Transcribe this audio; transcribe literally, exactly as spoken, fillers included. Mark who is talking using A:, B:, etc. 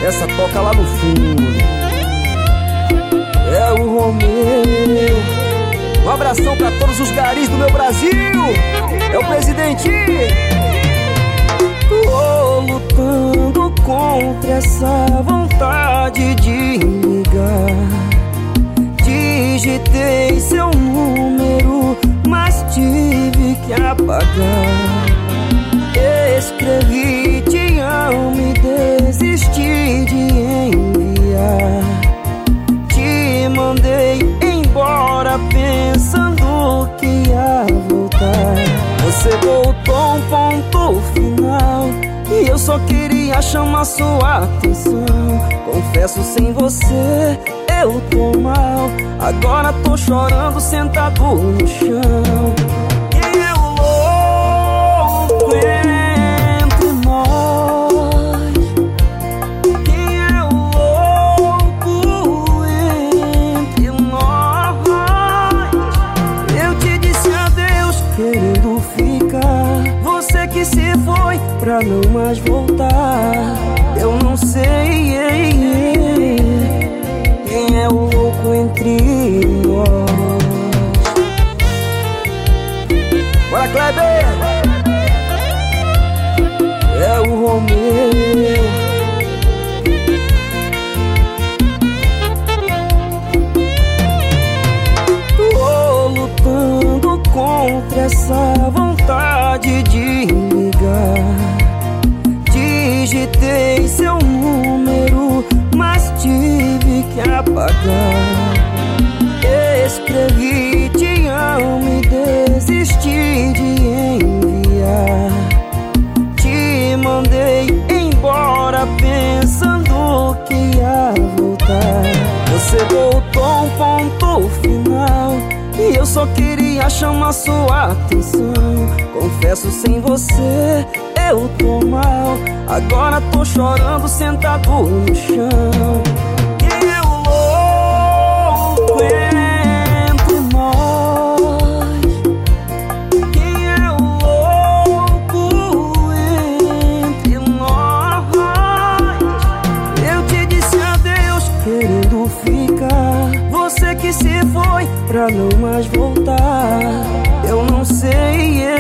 A: essa toca lá no fundo. É o Romeu. Um abração pra todos os garis do meu Brasil. É o presidente. Tô lutando contra essa vontade de ligar. Digitei seu número, mas tive que apagar. Escrevi te amo e desisti de enviar. Te mandei embora pensando que ia voltar. Você botou um ponto final e eu só queria chamar sua atenção. Confesso, sem você eu tô mal. Agora tô chorando sentado no chão. Quem é o louco entre nós? Quem é o louco entre nós? Eu te disse adeus querendo ficar. Você que se foi pra não mais voltar. Eu não sei quem é o louco entre nós. Bora, Kleber! É o Romeu. Tô lutando contra essa vontade de ligar. Digitei seu número, mas tive que apagar. Escrevi te amo e desisti de enviar. Te mandei embora pensando que ia voltar. Você botou um ponto final e eu só queria chamar sua atenção. Confesso, sem você eu tô mal. Agora tô chorando sentado no chão. Quem é o louco entre nós? Quem é o louco entre nós? Eu te disse adeus querendo ficar. Você que se foi pra não mais voltar. Eu não sei